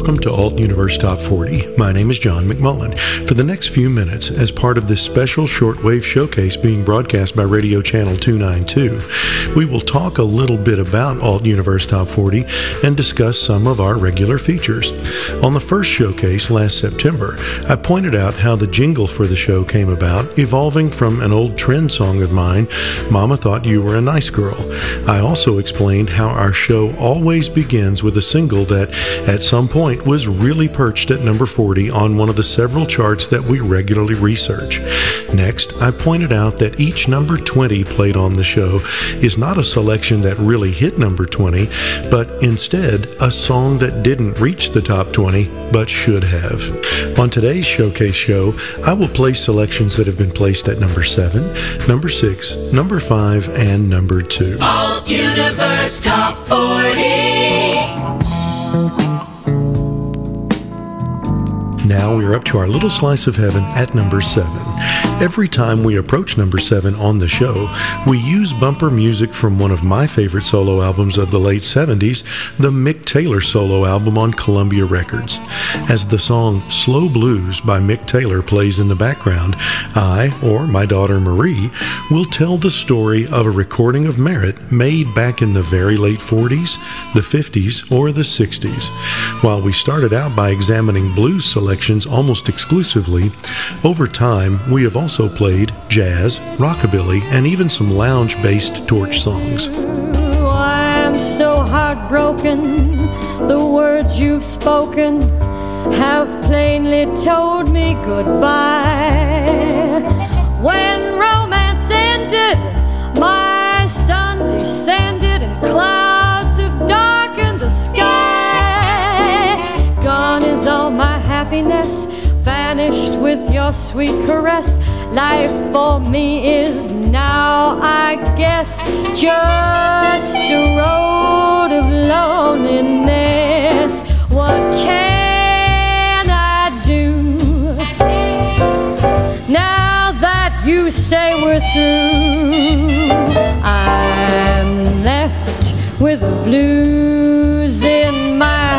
welcome to Alt Universe Top 40. My name is John McMullen. For the next few minutes, as part of this special shortwave showcase being broadcast by Radio Channel 292, we will talk a little bit about Alt Universe Top 40 and discuss some of our regular features. On the first showcase last September, I pointed out how the jingle for the show came about, evolving from an old trend song of mine, Mama Thought You Were a Nice Girl. I also explained how our show always begins with a single that, at some point, was really perched at number 40 on one of the several charts that we regularly research. Next, I pointed out that each number 20 played on the show is not a selection that really hit number 20, but instead a song that didn't reach the top 20, but should have. On today's showcase show, I will play selections that have been placed at number 7, number 6, number 5, and number 2. Alt Universe Top 40. Now we're up to our little slice of heaven at number 7. Every time we approach number 7 on the show, we use bumper music from one of my favorite solo albums of the late 70s, the Mick Taylor solo album on Columbia Records. As the song Slow Blues by Mick Taylor plays in the background, I, or my daughter Marie, will tell the story of a recording of merit made back in the very late 40s, the 50s, or the 60s. While we started out by examining blues selections almost exclusively, over time we have also played jazz, rockabilly, and even some lounge-based torch songs. I'm so heartbroken. The words you've spoken have plainly told me goodbye. When romance ended, my sun descended and clouds have darkened the sky. Gone is all my happiness, vanished with your sweet caress. Life for me is now, I guess, just a road of loneliness. What can I do now that you say we're through? I'm left with the blues in my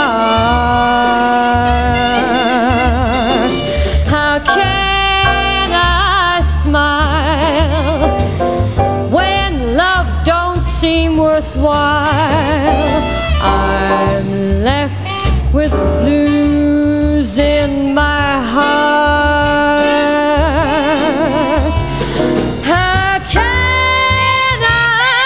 heart. How can I smile when love don't seem worthwhile? I'm left with the blues in my heart. How can I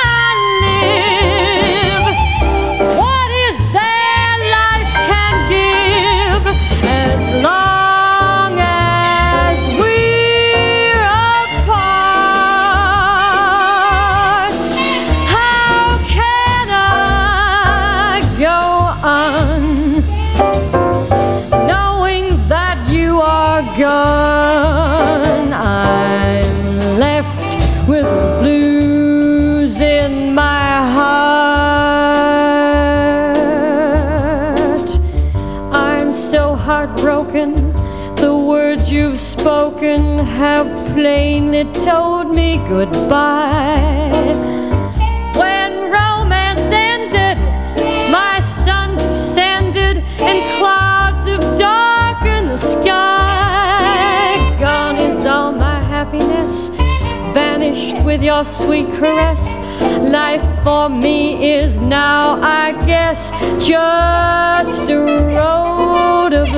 live? What is there life can give as long as we're apart? How can I go on knowing that you are gone? I'm left with the blues in my heart. I'm so heartbroken. The words you've spoken have plainly told me goodbye. When romance ended, my sun descended and clouds have darkened the sky. Gone is all my happiness, vanished with your sweet caress. Life for me is now, I guess, just a road of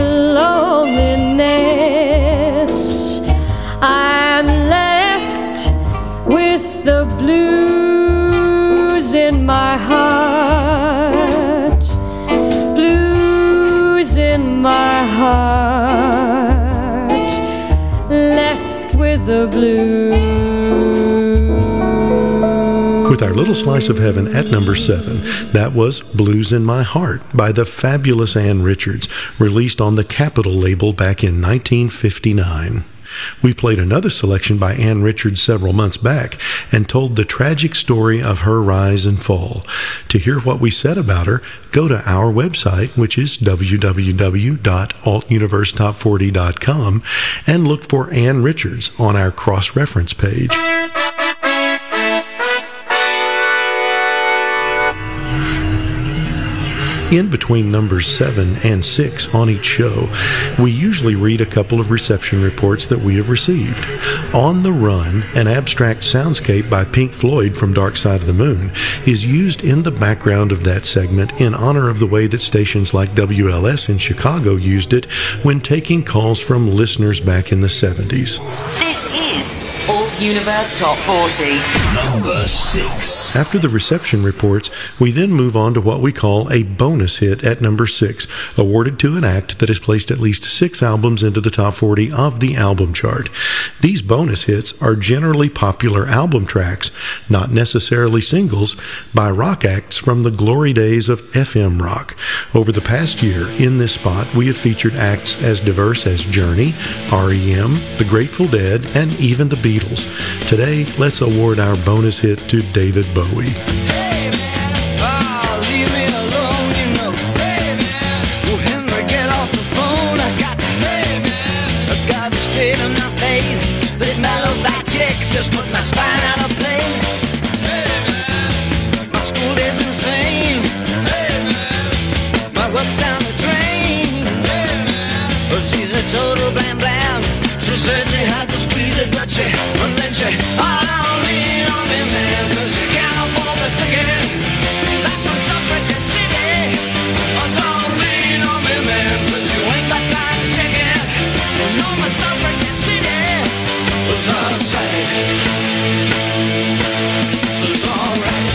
loneliness. I'm left with the blues in my heart. Blues in my heart. Left with the blues. With our little slice of heaven at number 7, that was Blues in My Heart by the fabulous Ann Richards, released on the Capitol label back in 1959. We played another selection by Ann Richards several months back and told the tragic story of her rise and fall. To hear what we said about her, go to our website, which is www.altuniversetop40.com, and look for Ann Richards on our cross-reference page. In between numbers 7 and 6 on each show, we usually read a couple of reception reports that we have received. On the Run, an abstract soundscape by Pink Floyd from Dark Side of the Moon, is used in the background of that segment in honor of the way that stations like WLS in Chicago used it when taking calls from listeners back in the 70s. This is Alt Universe Top 40. Number 6. After the reception reports, we then move on to what we call a bonus hit at number 6, awarded to an act that has placed at least 6 albums into the top 40 of the album chart. These bonus hits are generally popular album tracks, not necessarily singles, by rock acts from the glory days of FM rock. Over the past year, in this spot, we have featured acts as diverse as Journey, R.E.M., The Grateful Dead, and even the Beatles. Today, let's award our bonus hit to David Bowie. Hey man, oh, leave me alone, you know. Hey man, oh Henry, get off the phone. I got to straight in my face, but this mellow black chick's just put my spine out of place. Hey man, my school is insane. Hey man, my work's down the drain. Hey man, well, she's a total blam blam. She said she had to squeeze it, but she don't lean on me, man, 'cause you can't afford the ticket back from Suffragette City. Oh, don't lean on me, man, 'cause you ain't got time to check it. No, my Suffragette City was out of sight. She's alright.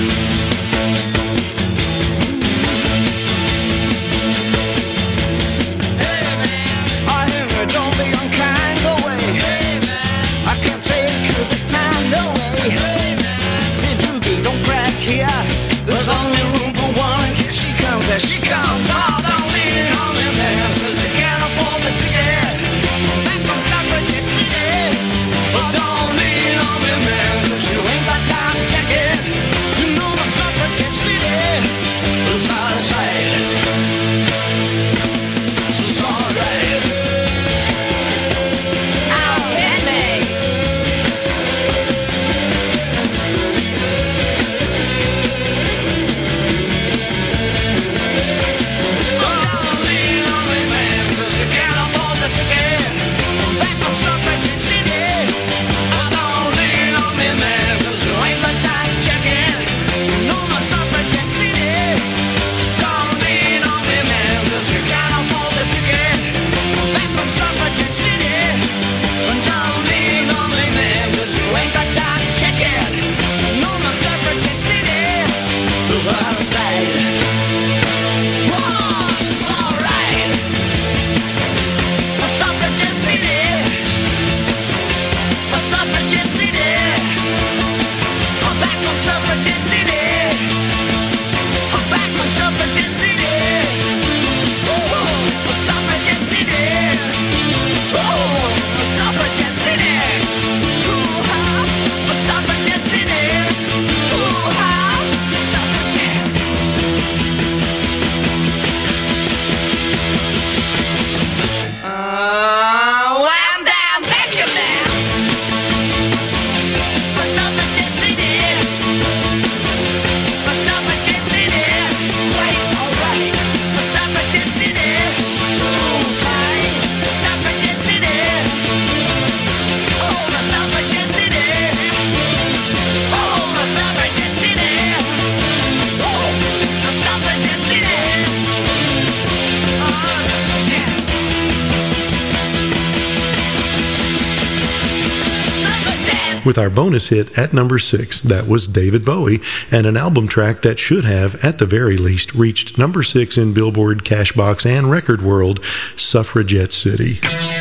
Hey man, I hear her, don't be unkind, go away. Hey man, I can't take you this time, no way. Hey man, say Doogie, don't crash here. There's only room for one. Here she comes, there she comes. Oh, don't lean on me, man, 'cause you can't afford the ticket back from Suffragette City. Oh, don't lean on me, man, 'cause you ain't got time to check it. You know the Suffragette City is out of sight. She's alright. Oh, hit me. Don't lean on me, man, 'cause you can't afford the ticket back from Suffragette City. Oh, don't lean on me, man, 'cause you ain't got time to check it. You know my Suffragette City. Don't lean on me, man, 'cause you can't afford the ticket back from Suffragette City. Don't lean on me, man, 'cause you ain't got time to check it. You know my Suffragette City is out of sight. Whoa, she's alright. My Suffragette City. My Suffragette City. I'm back from Suffragette City. I'm back from Suffragette City. Oh, my Suffragette City. Oh, my Suffragette City. Ooh, ah, my Suffragette City. Ooh, ah, my Suffragette. Wham, bam, thank you, man. My Suffragette City. My Suffragette City. Wait, alright. My Suffragette City. Ooh, fine. My Suffragette City. Oh, my Suffragette City. Oh, my Suffragette City. Oh, my Suffragette City. Oh, yeah. Suffragette. With our bonus hit at number 6, that was David Bowie, and an album track that should have, at the very least, reached number 6 in Billboard, Cashbox, and Record World, Suffragette City.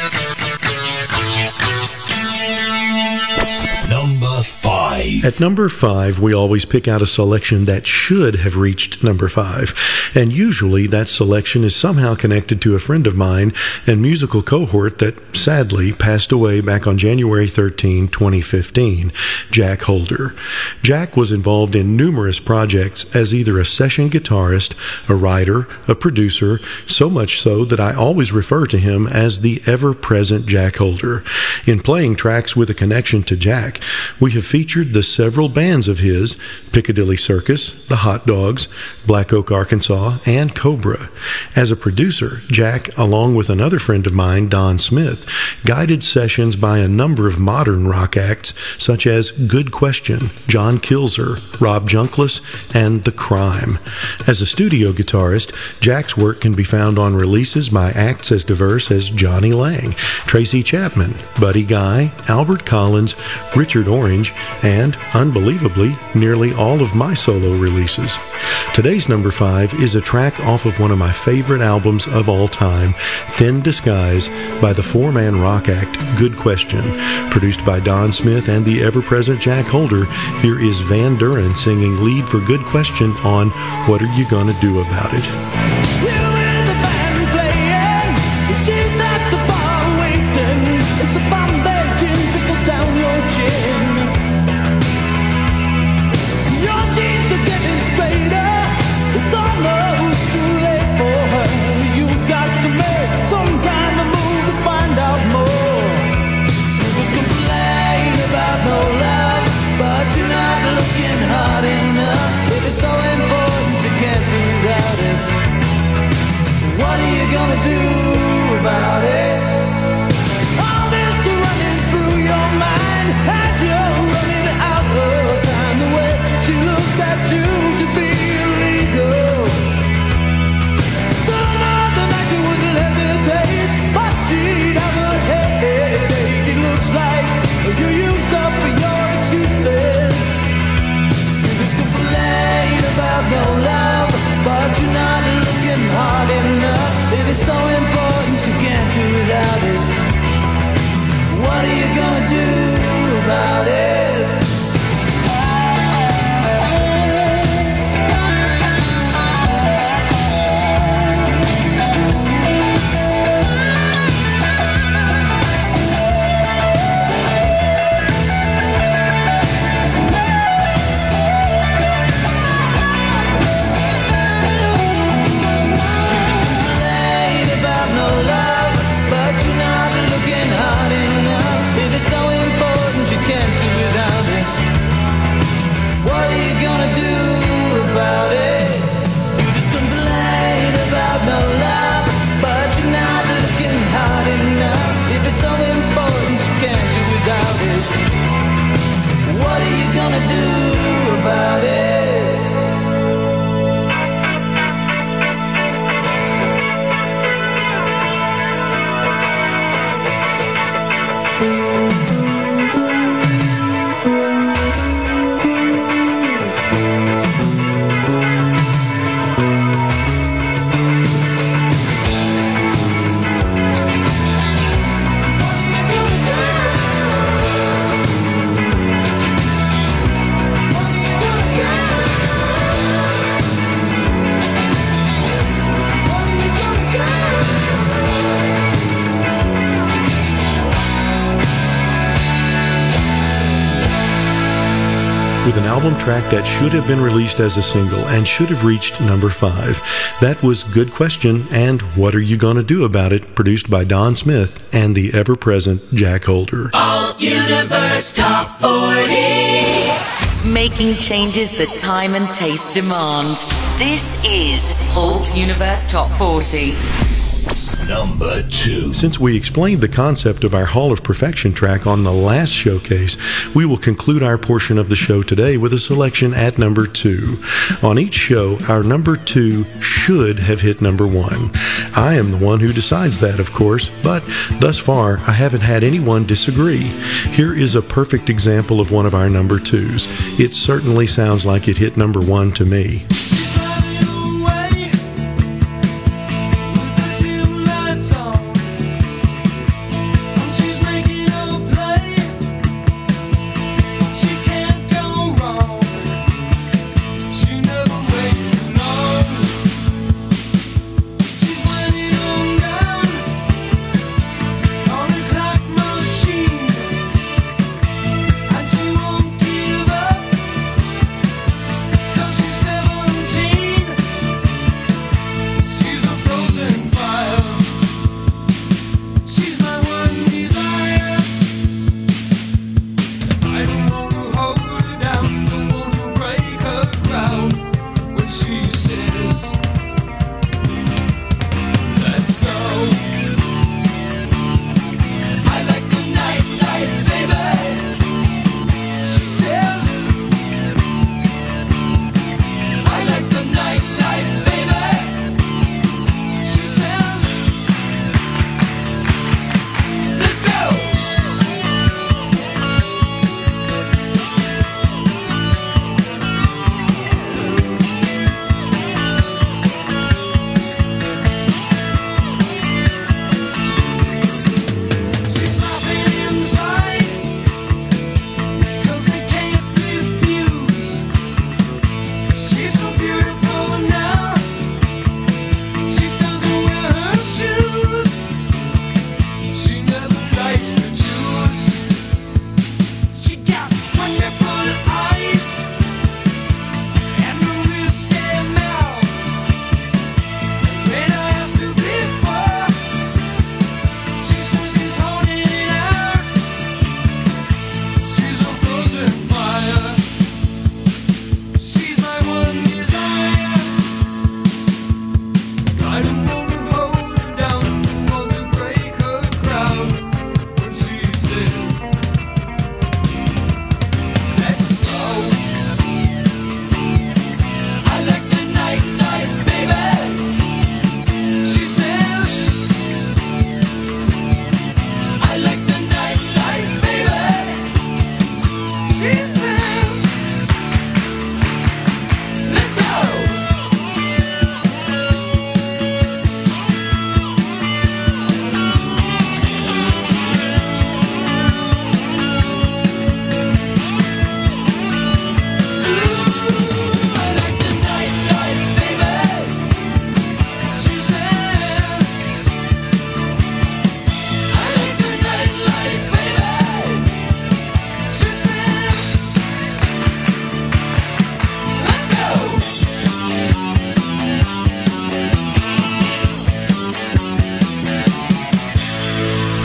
Number 5. At number 5, we always pick out a selection that should have reached number 5, and usually that selection is somehow connected to a friend of mine and musical cohort that sadly passed away back on January 13, 2015, Jack Holder. Jack was involved in numerous projects as either a session guitarist, a writer, a producer, so much so that I always refer to him as the ever-present Jack Holder. In playing tracks with a connection to Jack, we have featured the several bands of his, Piccadilly Circus, The Hot Dogs, Black Oak, Arkansas, and Cobra. As a producer, Jack, along with another friend of mine, Don Smith, guided sessions by a number of modern rock acts such as Good Question, John Kilzer, Rob Junkless, and The Crime. As a studio guitarist, Jack's work can be found on releases by acts as diverse as Johnny Lang, Tracy Chapman, Buddy Guy, Albert Collins, Richard Orange, and, unbelievably, nearly all of my solo releases. Today's number 5 is a track off of one of my favorite albums of all time, Thin Disguise, by the four-man rock act Good Question. Produced by Don Smith and the ever-present Jack Holder, here is Van Duren singing lead for Good Question on What Are You Gonna Do About It? With an album track that should have been released as a single and should have reached number 5. That was Good Question and What Are You Gonna Do About It, produced by Don Smith and the ever-present Jack Holder. Alt Universe Top 40. Making changes that time and taste demand. This is Alt Universe Top 40. Number 2. Since we explained the concept of our Hall of Perfection track on the last showcase, we will conclude our portion of the show today with a selection at number 2. On each show, our number 2 should have hit number 1. I am the one who decides that, of course, but thus far, I haven't had anyone disagree. Here is a perfect example of one of our number 2s. It certainly sounds like it hit number 1 to me.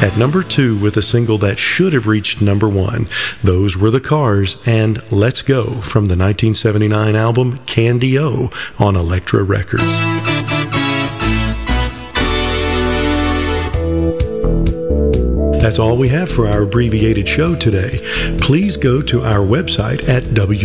At number 2, with a single that should have reached number 1, those were The Cars and Let's Go from the 1979 album Candy-O on Elektra Records. That's all we have for our abbreviated show today. Please go to our website at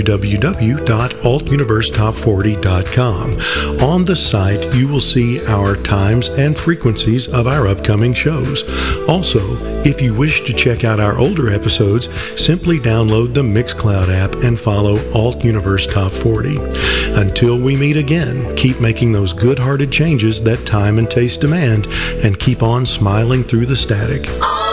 www.altuniversetop40.com. On the site, you will see our times and frequencies of our upcoming shows. Also, if you wish to check out our older episodes, simply download the Mixcloud app and follow Alt Universe Top 40. Until we meet again, keep making those good-hearted changes that time and taste demand, and keep on smiling through the static.